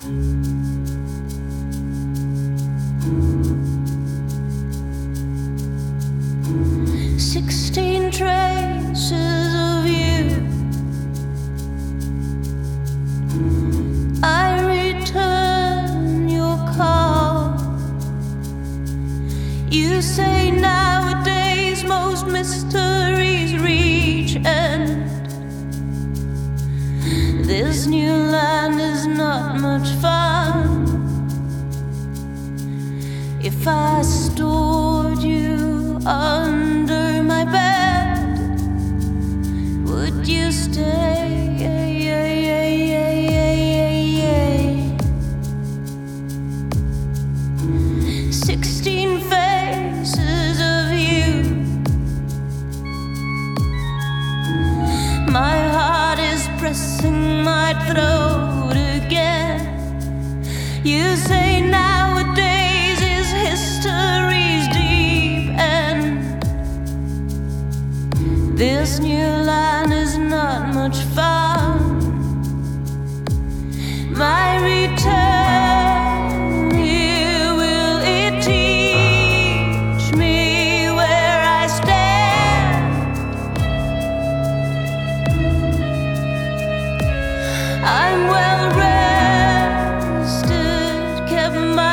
16 traces of you. I return your call. You say nowadays most mysteries reach end. This new land is not much fun. If I stored you under my bed, would you stay? 16 faces of you. My heart is pressing my throat again. You say nowadays is history's deep end. This new land is not much fun. My return here, will it teach me where I stand? I'm well rested, kept my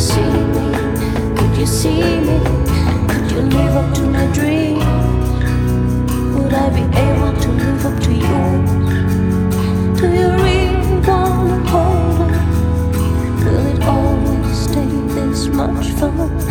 see me? Could you see me? Could you live up to my dreams? Would I be able to live up to yours? Do you really wanna hold on? Will it always stay this much fun?